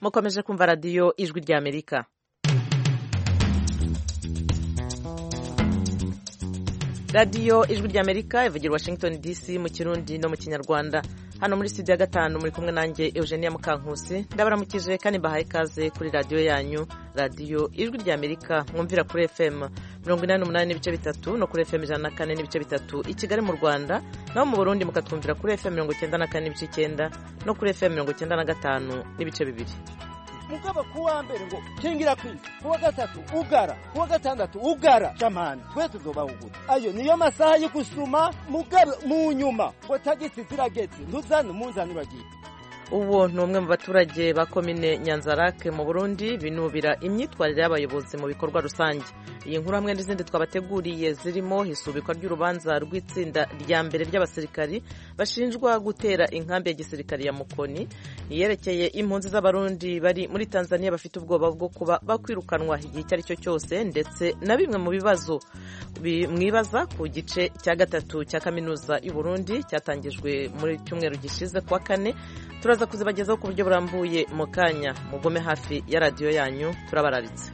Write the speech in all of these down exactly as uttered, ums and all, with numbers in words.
mukomeje kumva radiyo ijwi rya Amerika. radiyo ijwi rya Amerika ivugira Washington D C mu Kirundi no mu Kinyarwanda. Hano muri studio ya gatanu muri kumwe nanjye Eugenia Mukankusi, ndabaramukije kandi mbahaye ikaze kuri radiyo yanyu, radiyo ijwi rya Amerika mwumvira kuri F M mirongo inani n'umunani n'ibice bitatu no kuri F M ijana na kane n'ibice bitatu i Kigali mu Rwanda, naho mu Burundi mukatwumvira kuri F M mirongo icyenda na kane n'ibice icyenda no kuri F M mirongo icyenda na gatanu n'ibice bibiri. Mugaba kuwa mbere ngo kingira kwisi, kuwa gatatu ugara, kuwa gatandatu ugara jamani, twe tuzobahuguta. Ayo niyo masaha yo gusuma mugabe mu nyuma ngo tagisi zirageze ntuzane muzanuragiye. Ubu ni umwe mu baturage ba komine Nyanzarake mu Burundi binubira imyitwarire y'abayobozi mu bikorwa rusange. Iyi nkuru hamwe n'izindi twabateguriye zirimo hisubikwa ry'urubanza rw'itsinda rya mbere ry'abasirikari bashinjwa gutera inkambi ya gisirikari ya Mukoni, yerekeye impunzi z'abarundi bari muri Tanzania bafite ubwoba bwo kuba bakwirukanwa igihe icyo ari cyo cyose, ndetse na bimwe mu bibazo mwibaza ku gice cya gatatu cya kaminuza y'u Burundi cyatangijwe muri cyumweru gishize kwa kane. Turaza kuzibagezaho ku buryo burambuye mu kanya, mugome hafi ya radiyo yanyu, turabararitse.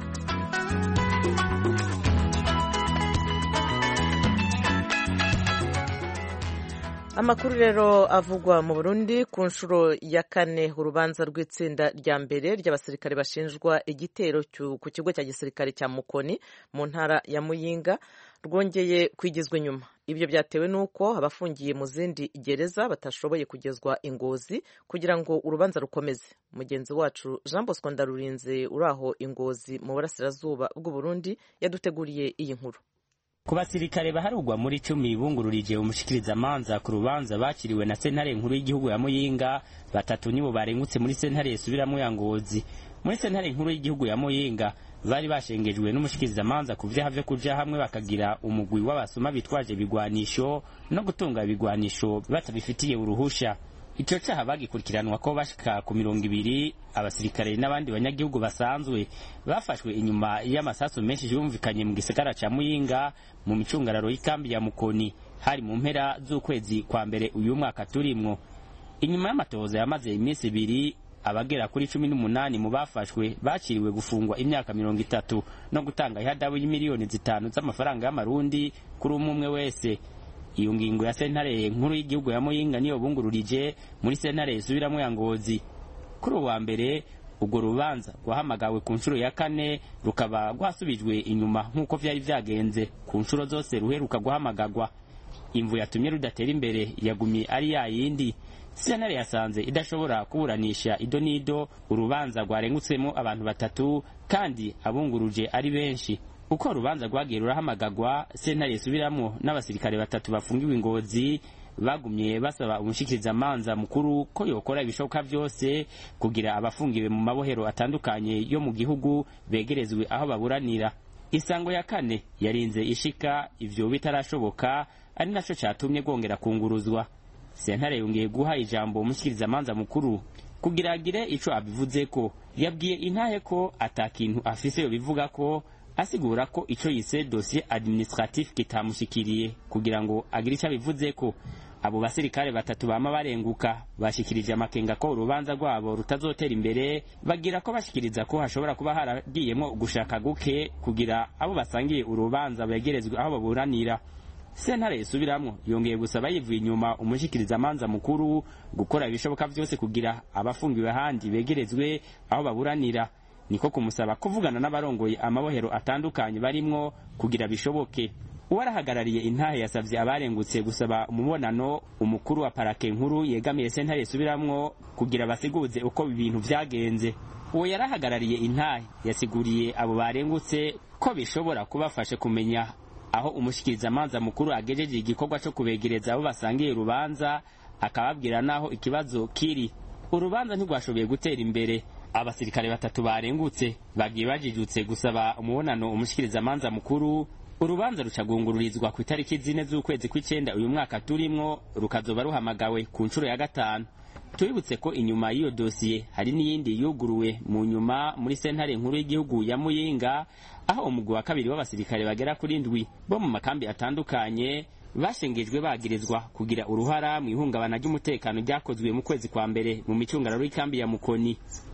Amakuru rero avugwa mu Burundi ku nshuro ya kane, urubanza rw'itsinda rya mbere ry'abasirikare bashinjwa igitero ku kigo cya gisirikare cya Mukoni mu ntara ya Muyinga rwongeye kwigizwa inyuma. Ibyo byatewe n'uko abafungiye mu zindi gereza batashoboye kugezwa Ingozi kugira ngo urubanza rukomeze. Mugenzi wacu Jean Bosco Ndarurinze uri aho Ingozi mu burasirazuba bw'u Burundi yaduteguriye iyi nkuru. Ku basirikare baharugwa muri cumi bungururije umushikiriza manza ku rubanza bakiriwe na sentare nkuru y'igihugu ya Muyinga, batatu nibo barengutse muri sentare yesubiramo ya Ngozi. Muri sentare nkuru y'igihugu ya Muyinga bari bashengejwe n'umushikiriza manza ku vyaha vyo kuja hamwe bakagira umugwi w'abasuma bitwaje bigwanisho no gutunga bigwanisho batabifitiye uruhusha. Ico cyaha bagikurikiranwa ko bashika ku mirongo ibiri, abasirikare n'abandi banyagihugu basanzwe bafashwe inyuma y'amasasu menshi yumvikanye mu gisagara ca Muyinga mu micungararo y'ikambi ya Mukoni hari mu mpera z'ukwezi kwa mbere uyu mwaka turimwo. Inyuma y'amatohoza yamaze iminsi ibiri, abagera kuri cumi n'umunani mu bafashwe bakiriwe gufungwa imyaka mirongo itatu no gutanga ihadabu y'imiliyoni zitanu z'amafaranga y'amarundi kuri umwe wese. Iyo ngingo ya sentare nkuru y'igihugu ya Muyinga niyo bungururije muri sentare isubiramo ya Ngozi. Kuri uwa mbere ubwo rubanza rwahamagawe ku nshuro ya kane rukaba rwasubijwe inyuma nk'uko vyari vyagenze ku nshuro zose ruheruka guhamagagwa. Imvu yatumye rudatera imbere yagumye ari ya yindi. Sentare yasanze idashobora kuburanisha ido nido urubanza rwarengutsemo abantu batatu kandi abunguruje ari benshi. Uko urubanza rwagiye rurahamagagwa, sentare isubiramo n'abasirikare batatu bafungiwe Ingozi bagumye basaba umushikiriza manza mukuru ko yokora ibishoboka byose kugira abafungiwe mu mabohero atandukanye yo mu gihugu begerezwe aho baburanira. Isango ya kane yarinze ishika ivyo bitarashoboka, ari naco catumye gongera kunguruzwa. Sentare yongeye guha ijambo umushikiriza manza mukuru kugira agire ico abivuze ko. Yabwiye intahe ko atakintu afise yo bivuga ko, asigura ko ico yise dossier administratif kitamushikiriye kugira ngo agire icyo bivuze ko. Abo basirikare batatu bama barenguka bashikirije amakenga ko urubanza rwabo rutazotera imbere, bagira ko bashikiriza ko hashobora kuba haragiyemo gushaka guke kugira abo basangiye urubanza begerezwe aho baburanira. Sentare isubiramo yongeye gusaba yivuye inyuma umushikiriza manza mukuru gukora ibishoboka byose kugira abafungiwe handi begerezwe aho baburanira. Niko kumusaba kuvugana n'abarongoye amabohero atandukanye barimwo kugira bishoboke. Uwarahagarariye intahe yasavye abarengutse gusaba umubonano umukuru wa parake nkuru yegamiye sentare isubiramwo kugira basiguze uko ibintu vyagenze. Uwo yarahagarariye intahe yasiguriye abo barengutse ko bishobora kubafasha kumenya aho umushikiriza manza mukuru agejeje igikorwa cyo kubegereza abo basangiye urubanza, akababwira naho ikibazo kiri. Urubanza ntigwashoboye gutera imbere. Abasirikare batatu barengutse bagiye bajijutse gusaba umubonano umushikiriza manza mukuru. Urubanza rucagungururizwa ku itariki zine z'ukwezi kw'icenda uyu mwaka turimwo, rukazoba ruhamagawe ku nshuro ya gatanu. Tubibutse ko inyuma y'iyo dosiye hari n'iyindi yuguruwe mu nyuma muri sentare nkuru y'igihugu ya Muyinga, aho umugwi wa kabiri w'abasirikare bagera kuri ndwi bo mu makambi atandukanye bashengejwe bagirizwa kugira uruhara mu ihungabana ry'umutekano ryakozwe mu kwezi kwa mbere mu micungararo y'ikambi ya Mukoni.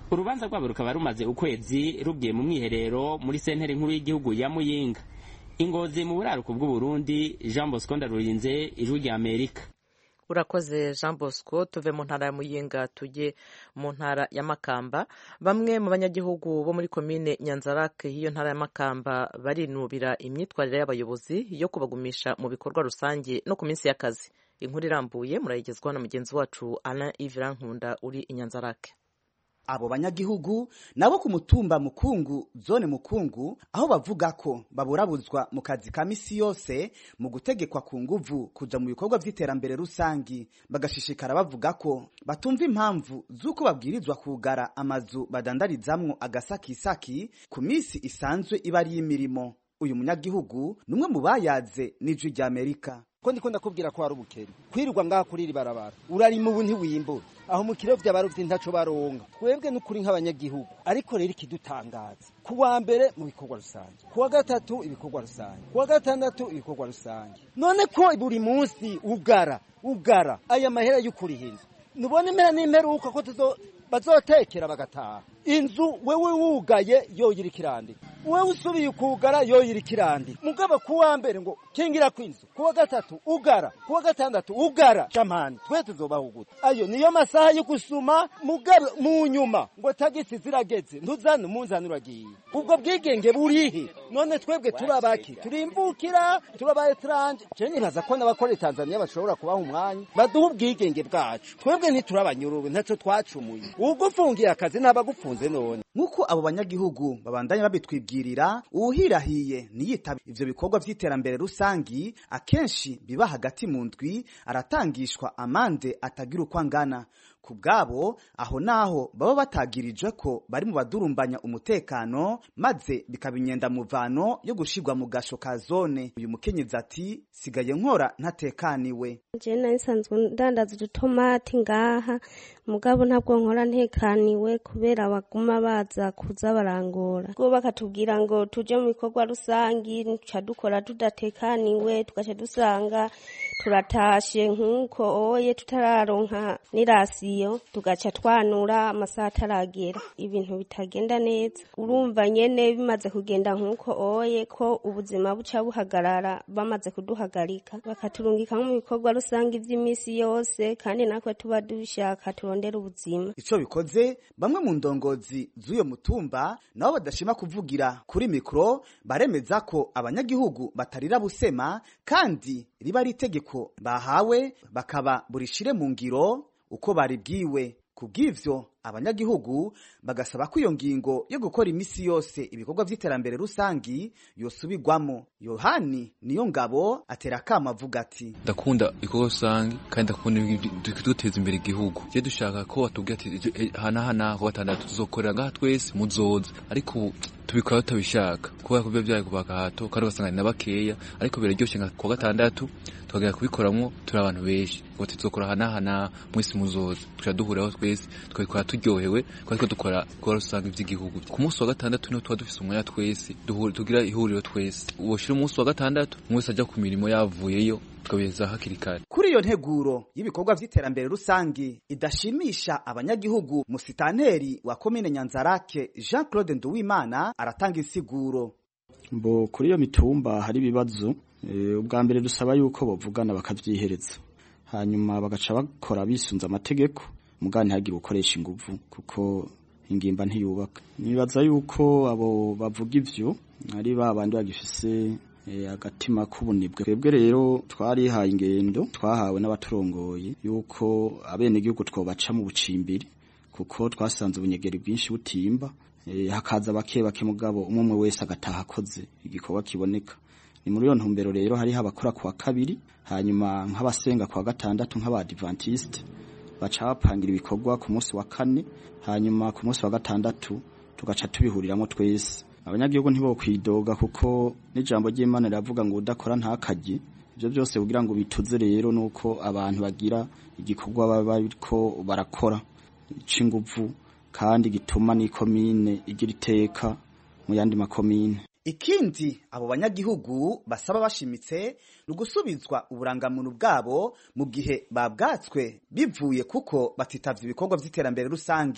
urubanza rwabo rukaba rumaze ukwezi rugiye mu mwiherero muri sentare nkuru y'igihugu ya Muyinga. Ingozi mu buraruko bw'u Burundi, Jean Bosco Ndarurinze, Ijwi rya Amerika. Urakoze Jean Bosco. Tuve mu ntara ya Muyinga tujye mu ntara ya Makamba. Bamwe mu banyagihugu bo muri komine Nyanzarake y'iyo ntara ya Makamba barinubira imyitwarire y'abayobozi yo kubagumisha mu bikorwa rusange no ku minsi y'akazi. Inkuru irambuye murayigezwaho na mugenzi wacu Alain Yves Nkunda uri i Nyanzarake. Abo banyagihugu nabo ku mutumba Mukungu, zone Mukungu, aho bavuga ko baburabuzwa mu kazi ka misi yose mu gutegekwa ku nguvu kuja mu bikorwa vy'iterambere rusangi, bagashishikara bavuga ko batumva impamvu z'uko babwirizwa kugara amazu badandarizamwo agasakisaki ku misi isanzwe iba ari imirimo. Uyu munyagihugu numwe mu bayaze n'Ijwi rya Amerika. Ko ndiko ndakubwira ko ari ubukene kwirirwa ngaha kuri iri barabara urari mu bunti wimbura aho mu kiro vy'abarovyi ntaco baronga twebwe n'ukuri nk'abanyagihugu. Ariko rero ikidutangaza ku wa mbere mu bikorwa rusange, ku wa gatatu ibikorwa rusange, ku wa gatandatu ibikorwa rusange, none ko buri munsi ugara ugara aya mahera y'ukuri hinzu nubone impera n'imperuka ko tuzo bazotekera bagataha. Inzu wewe wugaye yoyira ikirandi, wewe usubiye kugara yoyira ikirandi. Mugaba ku wa mbere ngo kingira kwinzu, ku wa gatatu ugara, ku wa gatandatu ugara. Jamani twe tuzobaho gute? Ayo niyo masaha yo gusuma. Mugabe mu nyuma ngo tagisi zirageze ntuzane umunzani uragiye. Ubwo bwigenge burihe? None twebwe turabaki turimvukira turaba etranje. Je nibaza ko n'abakora Tanzania bashobora kubaho umwanya baduha ubwigenge bwacu. Twebwe ntiturabanyururu ntaco twacumuye. Ugufungiye akazi n'abagufunze none. Nkuko abo banyagihugu babandanya babitwibwirira, uwuhirahiye niyitaba ivyo bikorwa vy'iterambere rusangi akenshi biba hagati mu ndwi aratangishwa amande atagira uko angana. Kubgabo aho naho baba batagirije ko bari mu badurumbanya umutekano maze bikabinyenda muvano yo gushirwa mu gasho ka zone. Uyu mukenyezi ati sigaye nkora ntatekaniwe. Je nsanzwe ndandaza udutomati ngaha mugabo ntabwo nkora ntekaniwe kubera abaguma baza kuza barangora. Go bakatubwira ngo tuje mu bikorwa rusangi nca dukora tudatekaniwe tugaca dusanga turatashe nkuko oye tutararonka nirasiyo tugaca twanura amasaha ataragera ibintu bitagenda neza. Urumva nyene bimaze kugenda nkuko oye ko ubuzima buca buhagarara bamaze kuduhagarika bakaturungika mu bikorwa rusangi vy'imisi yose kandi nakwe tuba dushaka turondera ubuzima. Ico bikoze bamwe mu ndongozi z'uyo mutumba nabo badashima kuvugira kuri mikro baremeza ko abanyagihugu batarira busema kandi riba ari itegeko bahawe bakaba burishire mu ngiro uko baribwiwe. Kubw'ivyo abanyagihugu bagasaba ko iyo ngingo yo gukora imisi yose ibikorwa vy'iterambere rusangi yosubirwamo. Yohani niyo ngabo atera kama avuga ati ndakunda ibikorwa rusangi kandi ndakunda duteza imbere igihugu. Je dushaka ko batubwira ati hana hana ko batandatu tuzokorera ngaha twese muzoza, ariko tubikora tutabishaka kubera ko byo kubaka hato kandi basanga na bakeya, ariko biraryoshe nka ku gatandatu twagera kubikoramwo turi abantu benshi ngo tuzokora hana hana mwese muzoza turaduhuraho twese twabikora turyohewe kuko dukora ko rusanga ivy'igihugu. Ku munsi wa gatandatu no twa dufise umwanya twese tugira ihuriro twese uboshira umunsi wa gatandatu mwese aja ku mirimo yavuyeyo tukabeza hakiri kare. Kuri iyo nteguro y'ibikorwa vy'iterambere rusangi idashimisha abanyagihugu, musitanteri wa komine Nyanzarake Jean Claude Nduwimana aratanga insiguro. Mbo kuri iyo mitumba hari ibibazo ubwa mbere dusaba yuko bavugana bakavyihereza hanyuma bagaca bakora bisunza amategeko mugani hagira ukoresha inguvu kuko ingimba ntiyubaka. Nibaza yuko abo bavuga ivyo ari babandi bagifise e, agatima kubunibwe. Twebwe rero twarihaye ingendo twahawe n'abaturongoye yuko abene gihugu twobaca mu bucimbiri kuko twasanze ubunyegeri bwinshi butimba e, hakaza bake bake mugabo umwe wese agataha akoze igikorwa kiboneka. Ni muri yo ntumbero rero hari habakora kwa kabiri hanyuma nk'abasenga kwa gatandatu nk'abadventiste baca bapangira ibikorwa ku munsi wa kane hanyuma ku munsi wa gatandatu tugaca tubihuriramo twese. Abanyagihugu ntibo kwidoga kuko n'ijambo ry'Imana riravuga ngo udakora ntakaje. Ibyo byose kugira ngo bituze rero nuko abantu bagira igikorwa baba bariko barakora c'inguvu kandi gituma ni komine igira iteka mu yandi makomine. Ikindi abo banyagihugu basaba bashimitse rugusubizwa uburangamuntu bwabo mu gihe babwatswe bivuye kuko batitavye ibikorwa vy'iterambere rusangi.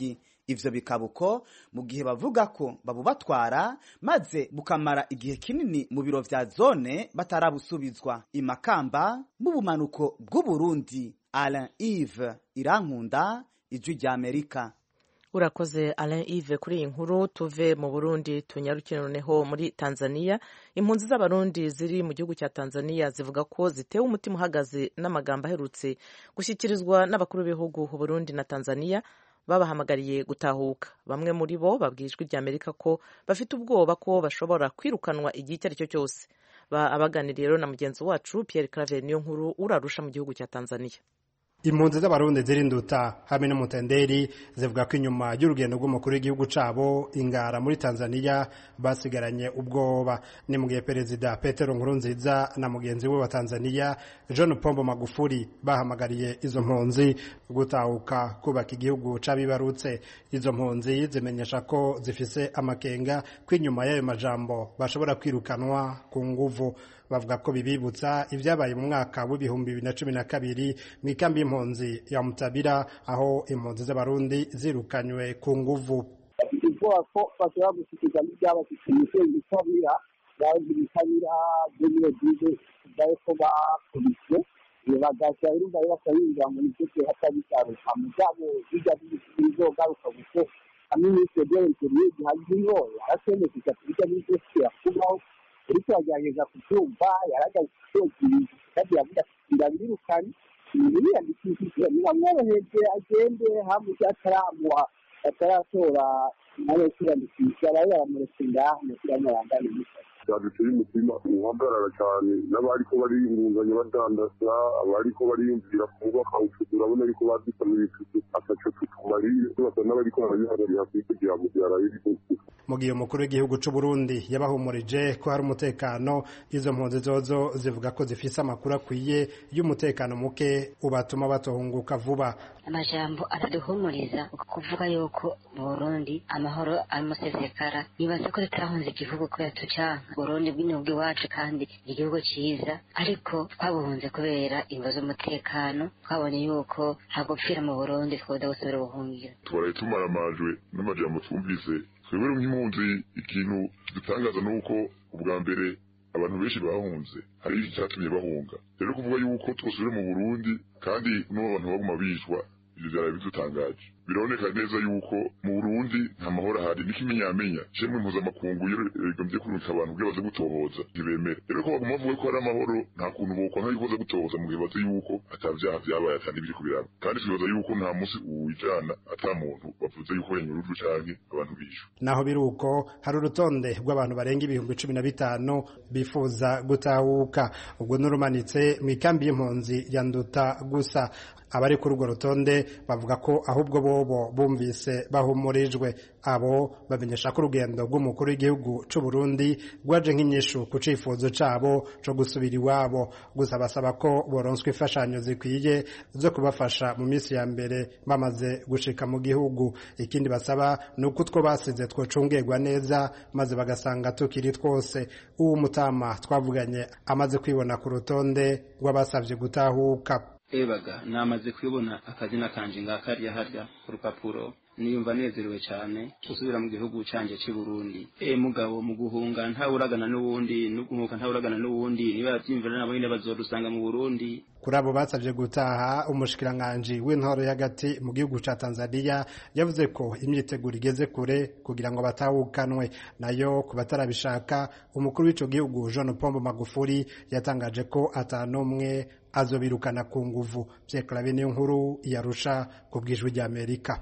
ivyo bikabuko mu gihe bavuga ko babubatwara maze bukamara igihe kinini mu biro vya zone batarabusubizwa. Imakamba mu bumanuko bw'Uburundi, Alain Yves Irankunda, Ijwi rya Amerika. Urakoze Alain Yves kuri iyi nkuru. Tuve mu Burundi tunyarukire noneho muri Tanzania. Impunzi z'abarundi ziri mu gihugu cya Tanzania zivuga ko zitewe umutima uhagaze n'amagambo aherutse gushyikirizwa n'abakuru b'ibihugu u Burundi na Tanzania babahamagariye gutahuka. Bamwe muri bo babwijwe rya Amerika ko bafite ubwoba ko bashobora kwirukanwa igihe icyo ari cyo cyose. Abaganiriye rero na mugenzi wacu Pierre Claver niyo nkuru urarusha mu gihugu cya Tanzania. Impunzi z'abarundi zirinduta hamwe n'umutenderi zivuga ko inyuma y'urugendo rw'umukuru w'igihugu cabo Ingara muri Tanzania basigaranye ubwoba. Ni mu gihe Perezida Petero Nkurunziza na mugenzi we wa Tanzania John Pombo Magufuli bahamagariye izo mpunzi gutahuka kubaka igihugu c'abibarutse. Izo mpunzi zimenyesha ko zifise amakenga ko inyuma y'ayo majambo bashobora kwirukanwa ku nguvu. Bavuga ko bibibutsa ivyabaye mu mwaka w'ibihumbi bibiri na cumi na kabiri mu ikambi y'impunzi ya Mutabira aho impunzi z'abarundi zirukanywe ku nguvu. Ivuga ko bashobora gushikiriza n'ivyabashyikirijwe Mutabira yaje Mutabira bimwe byize baye ko bakubise bagashya irumva bakayinjira mu gice hatabisaruka mu byabo bijya bizogaruka guko aministe by'interiye gihagiye arasemeka kijya n'icyo kubaho ariko yagerageza kubyumva yaragaye kandi yavuga ndabirukanye ni yandikishije niramworoheje agende hamwe cyataramuha ataratora nawe kirandikisha yaramuretse ngaho mu kiramurangana cyaduteye umutima uhagarara cyane n'abariko bariyungunganya badandaza abariko bariyumvira kubaka ubucuti urabona ariko bazikamira icuti ataco tutumariye basa n'abariko barabihagarira kugira ngo byarayiriko. Mu gihe umukuru w'igihugu c'u Burundi yabahumurije ko hari umutekano, izo mpunzi zozo zivuga ko zifise amakuru akwiye y'umutekano muke ubatuma batohunguka vuba. Amajambo araduhumuriza kuvuga yuko mu Burundi amahoro amusesekara, nibaza ko tutahunze igihugu kubera tucanka Burundi bw'inyubwi wacu kandi igihugu ciza, ariko twabuhunze kubera imvo z'umutekano. Twabonye yuko hagupfira mu Burundi twoda gusubira ubuhungiro. Twaraye tumaramajwe n'amajambo twumvise. Twebwe nk'impunzi ikintu dutangaza nuko ubwa mbere abantu benshi bahunze hari icyatumye bahunga. Rero kuvuga yuko twosubira mu Burundi kandi n'abantu baguma bishwa ibyo byari bidutangaje. Bironeka neza yuko mu Burundi nta mahoro ahari, n'ikimenyamenya cemwe mpuzamakungu yegombye kurungika abantu bwe baze gutohoza ntibemere. Rero ko baguma bavuga ko hari amahoro, nta kuntu bokwa nka bibaza gutohoza mu gihe bazi yuko atavyaha vyabaye atandi biri kubiraba. Kandi twibaza yuko nta musi uwijana ata muntu bavuze yuko yanyurujwe canke abantu bishwe. Naho biruko hari urutonde rw'abantu barenga ibihumbi cumi na bitanu bifuza gutahuka. Ubwo nurumanitse mu ikambi y'impunzi ya Nduta gusa. Abari kuri urwo rutonde bavuga ko ahubwo bobo bumvise bahumurijwe. Abo bamenyesha ko urugendo rw'umukuru w'igihugu c'u Burundi rwaje nk'inyishu ku cifuzo cabo co gusubira iwabo, gusa basaba ko boronswa imfashanyo zikwiye zo kubafasha mu minsi ya mbere bamaze gushika mu gihugu. Ikindi basaba ni uko two basize twocungerwa neza maze bagasanga tukiri twose. Uwo mutama twavuganye amaze kwibona ku rutonde rw'abasavye gutahuka. Ebaga namaze kwibona akazina kanje ngakariya harya ku rupapuro, niyumva nezerewe cyane usubira mu gihugu canje cy'u Burundi. E mugabo mu guhunga nta uragana n'uwundi, n'uguhuka nta uragana n'uwundi, niba yatimvira nabo nyine bazodusanga mu Burundi. Kuri abo basavye gutaha, umushikiranganje w'intoro y'agati mu gihugu ca Tanzania yavuze ko imyiteguro igeze kure kugira ngo batahukanwe. Nayo ku batarabishaka, umukuru w'ico gihugu John Pombo Magufuli yatangaje ko atanomwe azobirukana ku nguvu. Pierre Claver niyo nkuru yarusha ku bwijwi rya Amerika.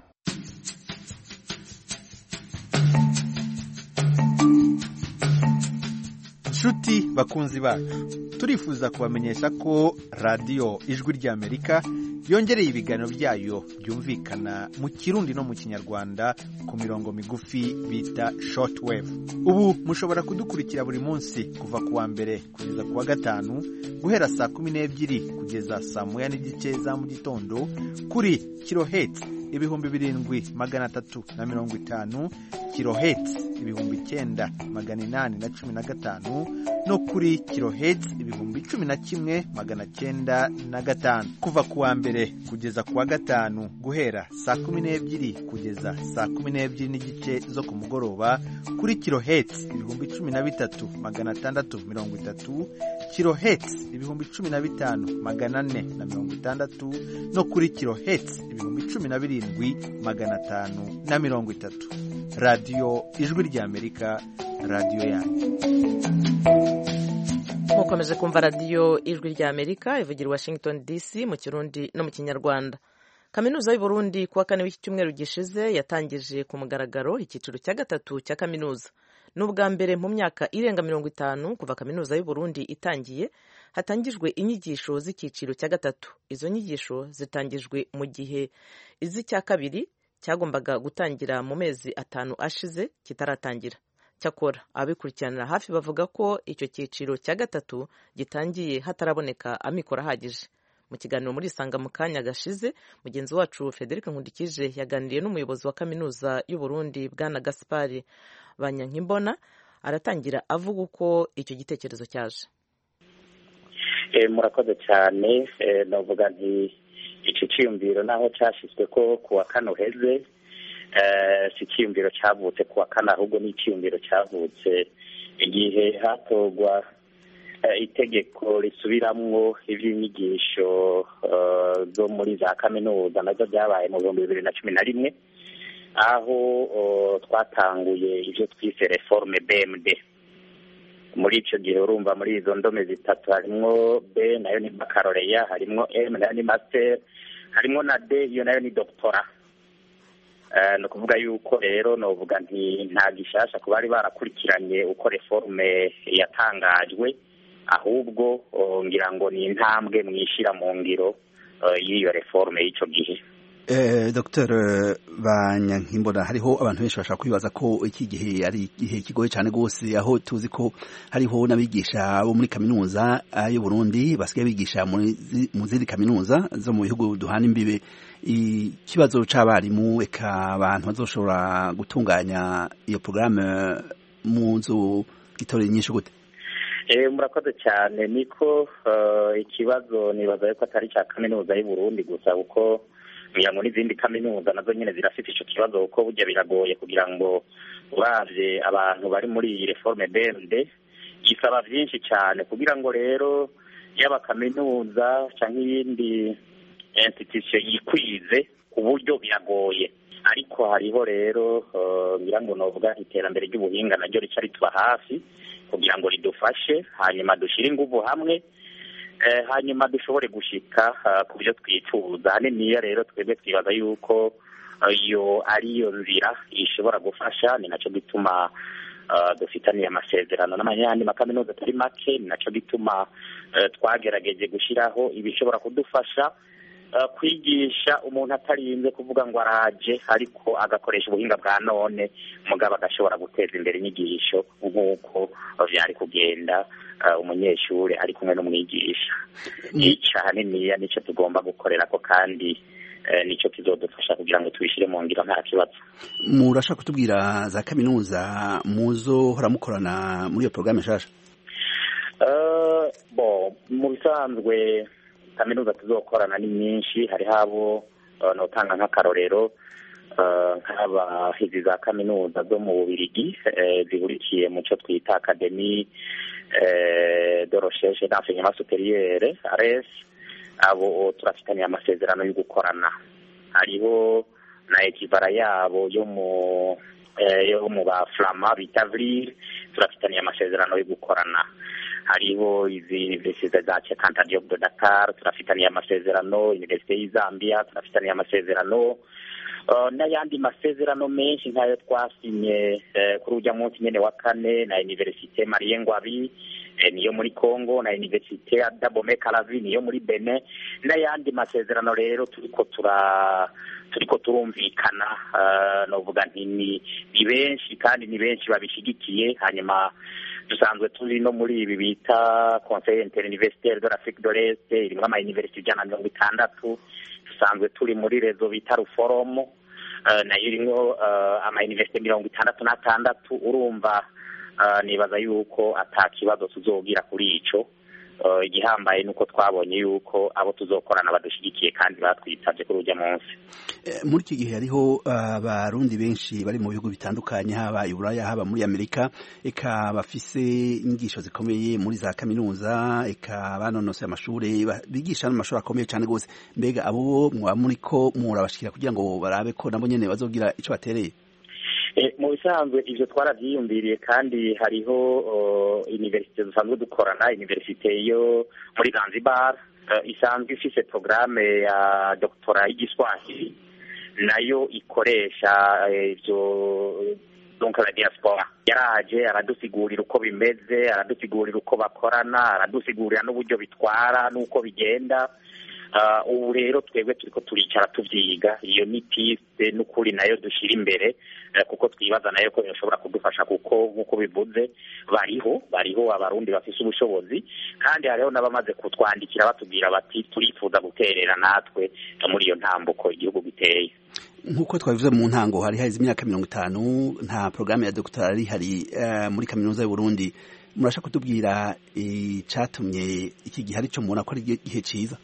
Nshuti bakunzi bacu, turifuza kubamenyesha ko radiyo Ijwi rya Amerika yongereye ibiganiro byayo byumvikana mu Kirundi no mu Kinyarwanda ku mirongo migufi bita shortwave. Ubu mushobora kudukurikira buri munsi kuva kuwa mbere kugeza kuwa gatanu guhera saa kumi n'ebyiri kugeza saa moya n'igice za mu gitondo kuri kilohertz ibihumbi birindwi magana atatu na mirongo itanu, kilohertz ibihumbi icyenda magana inani na cumi na gatanu no kuri kilohertz ibihumbi cumi na kimwe magana cyenda na gatanu. Kuva ku wa mbere kugeza ku wa gatanu guhera saa kumi n'ebyiri kugeza saa kumi n'ebyiri n'igice zo ku mugoroba kuri kilohertz ibihumbi cumi na bitatu magana atandatu mirongo itatu, kilohertz ibihumbi cumi na bitanu magana ane na mirongo itandatu no kuri kilohertz ibihumbi cumi na birindwi magana atanu na mirongo itatu. Radiyo Ijwi ry'Amerika, radiyo yanyu. mukomeje kumva radiyo Ijwi ry'Amerika ivugira Washington D C mu Kirundi no mu Kinyarwanda. Kaminuza y'u Burundi kuwa kane w'iki cyumweru gishize yatangije ku mugaragaro icyiciro cya gatatu cya kaminuza. N'ubwa mbere mu myaka irenga mirongo itanu kuva kaminuza y'u Burundi itangiye hatangijwe inyigisho z'icyiciro cya gatatu. Izo nyigisho zitangijwe mu gihe iz'icya kabiri cyagombaga gutangira mu mezi atanu ashize kitaratangira. Cyakora abikurikiranira hafi bavuga ko icyo cyiciro cya gatatu gitangiye hataraboneka amikoro ahagije. Mu kiganiro muri Isanga mu kanya gashize, mugenzi wacu Frederic Nkundikije yaganiriye n'umuyobozi wa kaminuza y'u Burundi Bwana Gaspard Banyankimbona, aratangira avuga uko icyo gitekerezo cyaje. Eh murakoze cyane, eh navuga nti iki cyumviro naho cyashizwe ko kuwa kano heze, eh si cyumviro cyavutse kuwa kana ahubwo ni cyumviro cyavutse igihe hatogwa itegeko risubiramwo ivy'inyigisho zo muri za kaminuza nazo byabaye mu bihumbi bibiri na cumi na rimwe, aho twatanguye ivyo twise reforme B M D. Muri ico gihe urumva muri izo ndome zitatu harimwo B nayo ni baccalaureat, harimwo M nayo ni master, harimwo na D iyo nayo ni doctorat. Uh, no kuvuga yuko rero novuga nti nta gishasha ku bari barakurikiranye uko reforme yatangajwe, ahubwo uh, ngira ngo ni intambwe mwishira mu ngiro uh, y'iyo reforme y'ico gihe. Eh, Doctor Banyankimbona, hariho abantu benshi bashaka kwibaza ko iki gihe ari igihe kigoye cyane gose, aho tuzi ko hariho n'abigisha bo muri kaminuza y'u Burundi basigaye bigisha mu zindi kaminuza zo mu bihugu duhana imbibe. Ikibazo c'abarimu eka abantu bazoshobora gutunganya iyo programme mu nzu gitorera nyinshi gute? Eh murakoze cyane, niko uh, ikibazo nibaza yuko atari cya kaminuza y'u Burundi gusa, uko ngira ngo n'izindi kaminuza nazo nyene zirafite ico kibazo, uko burya biragoye kugira ngo uravye abantu bari muri iyi reforme B M D gisaba vyinshi cyane kugira ngo rero yaba kaminuza canke iyindi institution yikwize ku buryo biragoye. Ariko hariho rero ngira ngo novuga iterambere ry'ubuhinga naryo rica rituba hafi kugira ngo ridufashe, hanyuma dushire inguvu hamwe, eh hanyuma dushobore gushika uh, ku byo twifuza. Haniniya rero twebwe twibaza yuko iyo uh, ari yo nzira ishobora gufasha, ni naco gituma uh, dufitaniye amasezerano n'amanyandi makaminuza atari make, ni naco gituma uh, twagerageje gushiraho ibishobora kudufasha uh, kwigisha umuntu atarinze kuvuga ngo araje, ariko agakoresha ubuhinga bwa none mugabo agashobora guteza imbere inyigisho nk'uko byari kugenda Uh, umunyeshuri ari kumwe n'umwigisha. Ica haniniya nico tugomba gukorera ko, kandi uh, nico kizodufasha kugira ngo tubishire mu ngiro nta kibazo. Murashaka kutubwira za kaminuza muzohora mukorana muri iyo programme nshasha? Uh, bo mu bisanzwe kaminuza tuzokorana ni nyinshi, hari habo uh, notanga nk'akarorero uh, nk'aba hizi za kaminuza zo mu Bubiligi uh, zihurikiye mu cyo twita Académie Eh, de recherche et d'enseignement supérieur A R E S, abo turafitaniye amasezerano yo gukorana. Hariho na ekivara yabo yo mu eh, yo mu ba Flama bitavrir, turafitaniye amasezerano yo gukorana. Hariho izi universite za Cheikh Diop de Dakar, turafitaniye amasezerano, Universite y'Zambia turafitaniye amasezerano, Uh, n'ayandi masezerano menshi nkayo twasinye uh, kuri ujya munsi nyene wa kane na Universite Marien Ngwabi eh, niyo muri Congo, na Universite Adabome Kalavi niyo muri Benin, n'ayandi masezerano rero turiko tura turiko turumvikana. Uh, novuga nti ni benshi kandi ni benshi babishigikiye. Hanyuma dusanzwe turi no muri ibi bita Conseil interuniversitaire de l'Afrique de l'Est, irimo ama université ijana na mirongo itandatu, dusanzwe turi muri rezo bita ruforomo nayo irimo ama universite mirongo itandatu n'atandatu urumva nibaza yuko ata kibazo tuzogira kuri ico igihambaye nuko twabonye yuko abo tuzokorana badushigikiye kandi batwitabye kuri urya munsi. Muri iki gihe hariho abarundi benshi bari mu bihugu bitandukanye haba i Buraya haba muri Amerika eka bafise inyigisho zikomeye muri za kaminuza eka banonose amashuri bigisha n'amashuri akomeye cyane gose, mbega abo mwa muri ko murabashikira kugira ngo barabe ko nabo nyene bazogira ico batereye? Mu bisanzwe ivyo twaravyiyumviriye kandi hariho universite dusanzwe dukorana, universite yo muri Zanzibar isanzwe ifise programme ya doctora y'igiswahili nayo ikoresha ivyo donc la diaspora. Yaraje aradusigurira uko bimeze, aradusigurira uko bakorana, aradusigurira n'uburyo bitwara n'uko bigenda. Uh, ubu rero twebwe turiko turicara tuvyiga, iyo ni piste n'ukuri nayo dushira imbere uh, kuko twibaza nayo ko yoshobora kudufasha kuko nkuko bivuze bariho bariho abarundi bafise ubushobozi kandi hariho n'abamaze kutwandikira batubwira bati turifuza guterera natwe muri iyo ntambuko igihugu giteye. Nkuko twabivuze mu ntango hari haize imyaka mirongo itanu nta programme ya doctorat hari uh, muri kaminuza y'u Burundi. Murashaka kutubwira icatumye iki gihe ari cyo mubona ko ari igihe ciza?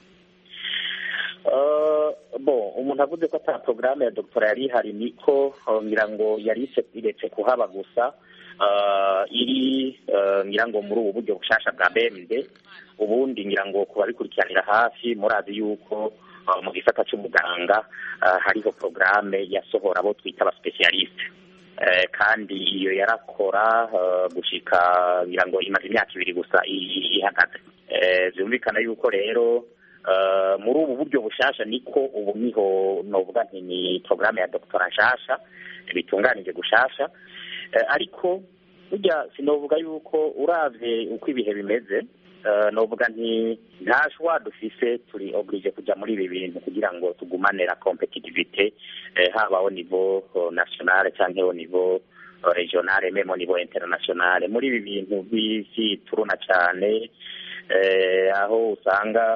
Uh, bon umuntu avuze ko ata programme ya doctorat yari hari niko ngira ngo yari iretse kuhaba gusa uh, iri uh, ngira ngo muri ubu buryo bushasha bwa B M D ubundi ngira ngo kuba bikurikiranira hafi murazi yuko uh, mu gisata cy'umuganga uh, hariho programme yasohora abo twita aba specialist uh, kandi iyo yarakora uh, gushika ngira ngo imaze imyaka ibiri gusa ihagaze. Uh, byumvikana yuko rero Uh, muri ubu buryo bushasha niko ubu niho novuga nti ni programme ya doctora nshasha bitunganije gushasha uh, ariko burya sinovuga yuko uravye uko ibihe bimeze uh, novuga nti ntashwa dufise turi oblige kuja muri ibi bintu kugira ngo tugumane la competitivité uh, haba au niveau uh, national canke au niveau uh, regional même au niveau international. Muri ibi bintu bisi turuna cyane uh, aho usanga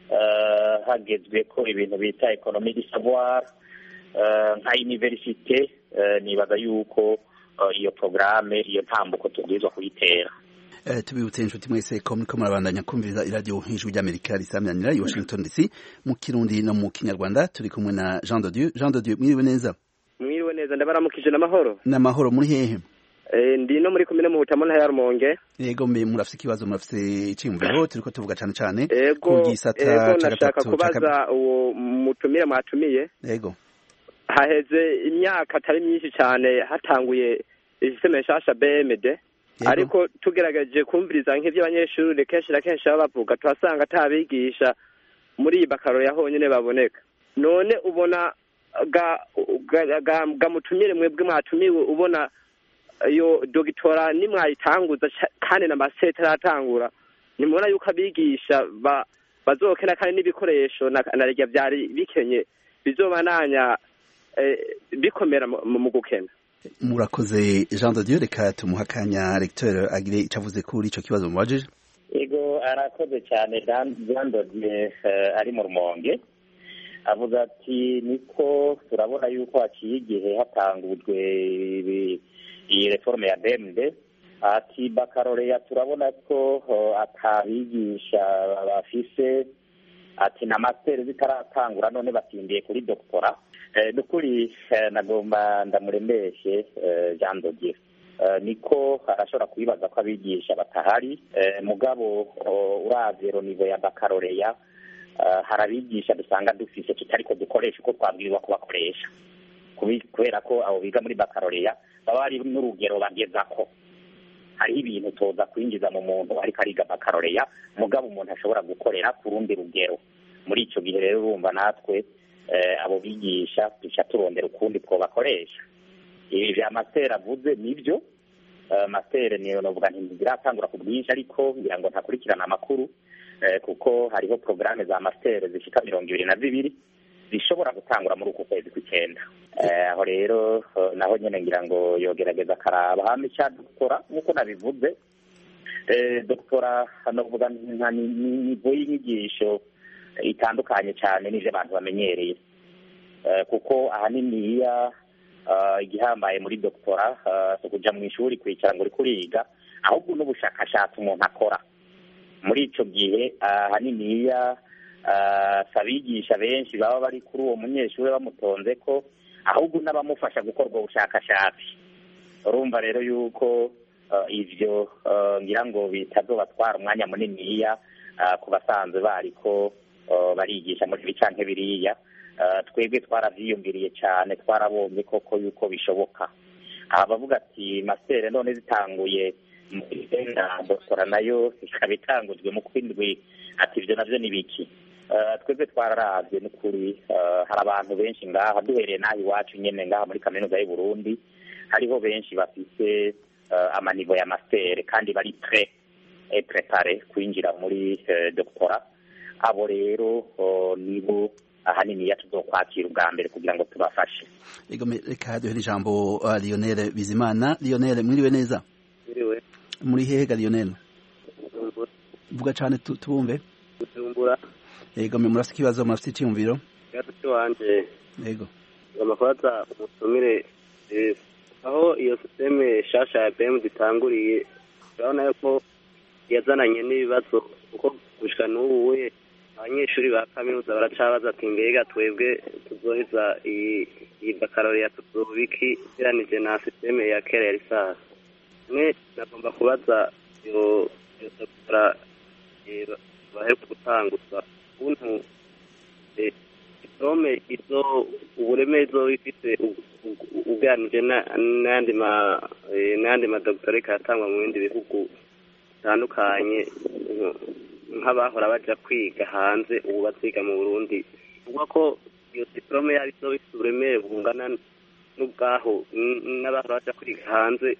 Uh, hagezwe ko ibintu bita economie du savoir uh, nka universite uh, nibaza yuko uh, iyo programme iyo ntambuko tubwizwa kuyitera. Uh, tubibutse inshuti mwese ko muriko murabandanya kumviriza iradio Ijwi ry'Amerika risamyanira i Washington D C mu Kirundi no mu Kinyarwanda. Turi kumwe na Jean de Dieu. Jean de Dieu, mwiriwe neza? Mwiriwe neza, ndabaramukije n'amahoro. N'amahoro, muri hehe? Eh ndi no muri komine mu Butamo ntaya Rumonge. Yego mbe murafise ikibazo murafise iciyumviro turiko tuvuga cyane cyane ku gisata ca gatatu kubaza uwo mutumire mwatumiye. Yego. Haheze imyaka atari myinshi cyane hatanguye isiseme nshasha B M D ariko tugerageje kumviriza nk'ivyo abanyeshuri kenshi na kenshi bavuga twasanga atabigisha muri bakaro yahonyene baboneka. None ubona ga ga, ga, ga mutumire mwebwe mwatumiwe ubona iyo dogitora nimwayitanguza kandi na masete aratangura nimubona yuko abigisha ba bazokena kandi n'ibikoresho na rya byari bikenye bizobananya eh, bikomera mu gukena. Murakoze Jean de Dieu, reka tumuhakanya recteur agire icavuze kuri ico kibazo mubajije. Yego arakoze cyane Jean de Dieu uh, ari mu Rumonge avuga ati niko turabona yuko haciye igihe hatangujwe iyi reforme ya B M D ati bakaloreya turabona ko uh, atabigisha bafise ati na master zitaratangura none batindiye kuri doctora. Eh, nukuri eh, nagomba ndamurembeshe eh, Jean de Dieu. Uh, niko arashobora kwibaza ko abigisha batahari eh, mugabo uh, uravye ro niveau ya bakaloreya uh, harabigisha dusanga dufise tutariko dukoresha uko twabwirizwa kubakoresha kubera ko abo biga muri bakaloreya baba ari n'urugero bagezako. Hari ibintu toza kwinjiza mu muntu ariko ariga bakaloreya mugabo umuntu ashobora gukorera ku rundi rugero. Muri ico gihe rero urumva natwe eh, abo bigisha duca turondera ukundi two bakoresha. Ibi vya master avuze nivyo uh, master niyo novuga nti biratangura ku bwinshi ariko ngira ngo ntakurikirana amakuru eh, kuko hariho programme za master zishika mirongo ibiri na zibiri zishobora gutangura muri uku kwezi kw'icenda. Eh, aho rero uh, naho nyene ngira ngo yogerageza karaba hame cha doctora nkuko nabivuze. Eh, doctora novuga nta nivo y'inyigisho itandukanye cyane n'ivyo abantu bamenyereye kuko ahaniniya igihambaye muri doktora so kuja mu ishuri kwicara ngo uri kuriga ahubwo n'ubushakashatsi umuntu akora muri ico gihe ahaniniya sabigisha benshi baba bari kuri uwo munyeshuri bamutonze ko ahubwo n'abamufasha gukora ubwo bushakashatsi urumva rero yuko ivyo ngira ngo bitazobatwara umwanya muniniya ku basanzwe bariko barigisha muri bicanke biriya twebwe twaravyiyumviriye cyane twarabonye koko yuko bishoboka abavuga ati mastere none zitanguye na doktora nayo ikaba itangujwe mu kwindwi ati ivyo navyo ni biki twebwe twararavye n'ukuri hari abantu benshi ngaha duhereye naho iwacu nyene ngaha muri kaminuza y'u Burundi hariho benshi bafise amanivo ya mastere kandi bari pre et prepare kwinjira muri doktora abo rero nibo ahanini tuzokwakira ubwa mbere kugira ngo tubafashe. Ego reka duhe ijambo uh, Lionel Bizimana. Lionel mwiriwe neza? Mwiriwe. Muri hehe ga Lionel? Vuga cyane tubumve. Bujumbura. Ego mwe murafite ikibazo murafite icyumviro? Gato wanje. Ego. Amakoza umutumire eh aho iyo systeme shasha ya B M ditanguriye urabona yuko yazananye n'ibibazo uko gushika n'ubu abanyeshuri ba kaminuza baracabaza ati mbega twebwe tuzoheza iyi baccalaureat tuzobiki iranije na systeme ya kera ya lisasi ne nagomba kubaza yo doktora baheruka gutanguza ukuntu diplome izo ubureme izo ifite uganije n'andi ma n'andi madoktoreka yatangwa mu bindi bihugu bitandukanye nk'abahora baja kwiga hanze ubu baziga mu Burundi uvuga ko iyo diplome yari so isuremere bungana n'ubwaho n'abahora baja kwiga hanze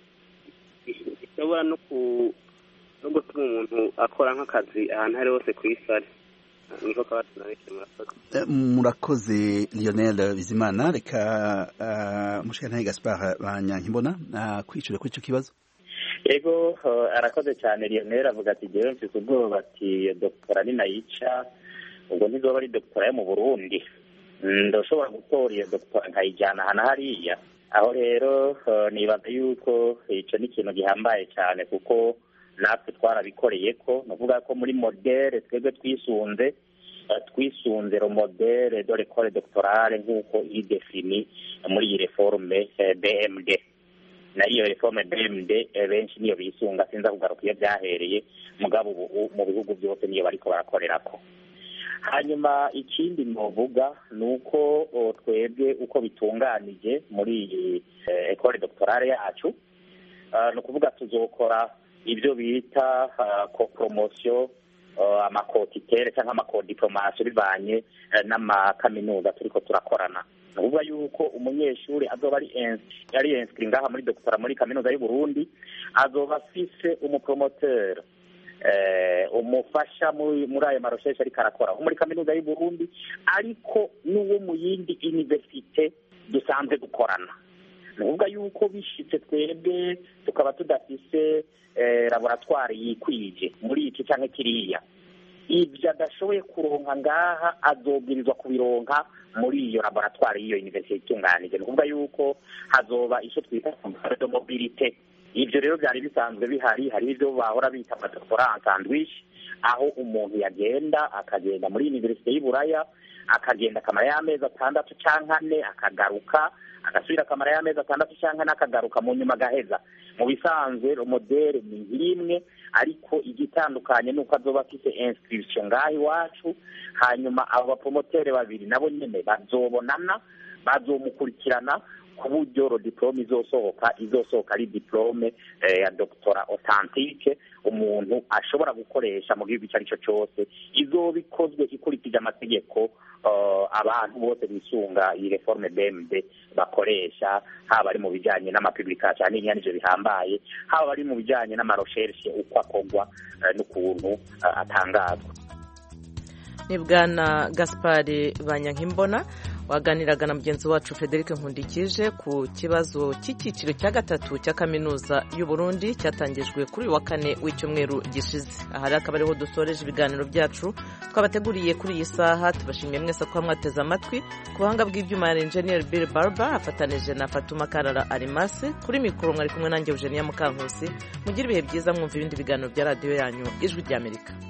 ishobora no ku no gutuma umuntu akora nk'akazi ahantu hari hose ku isi niko kabatunareke murakoze murakoze Lionel Bizimana reka uh, mushikana Gaspard Banyankimbona uh, kwicura kuri ico kibazo. Ego arakoze cyane Lionel avuga ati jewe mfite ubwoba ati doktora ni nayica ubwo ntizoba ari doktora yo mu Burundi ndoshobora gutora iyo doktora nkayijyana hana hariya aho rero nibaza yuko ico ni ikintu gihambaye cyane kuko natwe twarabikoreye ko navuga ko muri modere twebwe twisunze twisunze ro modere de l'école doctorale nk'uko iri defini muri iyi reforme B M D na iyo reforme B M D benshi niyo bisunga sinza kugaruka iyo byahereye mugabo mu bihugu byose niyo bariko barakorerako hanyuma ikindi novuga nuko twebwe uko bitunganije muri iyi école doctorale yacu no kuvuga tuzokora ibyo bita ko promotion amakotitere cyangwa amakodiplomation bivanye n'amakaminuza turiko turakorana nuvuga yuko umunyeshuri azoba ari yari inscrit ngaha muri doktora muri kaminuza y'u Burundi azoba afise umupromoteur eh umufasha muri ayo marecherche ari karakora muri kaminuza y'u Burundi ariko n'uwo mu yindi universite dusanzwe dukorana nuvuga yuko bishitse twebwe tukaba tudafise laboratoire yikwije muri iki canke kiriya ibyo adashoboye kuronka ngaha azobwirizwa kubironka muri iyo laboratoire y'iyo universite itunganije ni kuvuga yuko hazoba ico twita de mobilité ibyo rero byari bisanzwe bihari hari ibyo bahora bita doctorat sandwich aho umuntu yagenda akagenda muri universite y'Iburaya akagenda kamara y'amezi atandatu canke ane akagaruka agasubira kamara y'amezi atandatu canke n'akagaruka mu nyuma gaheza mu bisanzwe modere ni imwe ariko igitandukanye nuko azoba afite inscription ngaho iwacu hanyuma abo bapromotere babiri nabo nyene bazobonana bazomukurikirana ku buryo diplome izosohoka izosohoka ari diplome eh, ya doctora authentique umuntu ashobora gukoresha mu gihugu cyari cyo cyose izoba ikozwe ikurikije amategeko uh, abantu bose bisunga iyi reforme B M D bakoresha haba ari mu bijanye n'amapublication n'inyanije bihambaye haba ari mu bijanye n'amarecherche uko akogwa uh, n'ukuntu uh, atangazwa. Ni bwana Gaspard Banyankimbona waganiraga na mugenzi wacu Frederic Nkundikije ku kibazo cy'icyiciro cya gatatu cya kaminuza y'u Burundi cyatangijwe kuri uyu wa kane w'icyumweru gishize. Aha akaba ariho dusoreje ibiganiro byacu twabateguriye kuri iyi saha. Tubashimiye mwese ko mwateze amatwi. Ku buhanga bw'ibyuma ya Engineer Bill Barber afatanije na Fatuma Karara Arimasi. Kuri mikoro mwari kumwe nanjye Eugenia Mukankusi. Mugire ibihe byiza mwumva ibindi biganiro bya radio yanyu Ijwi ry'Amerika.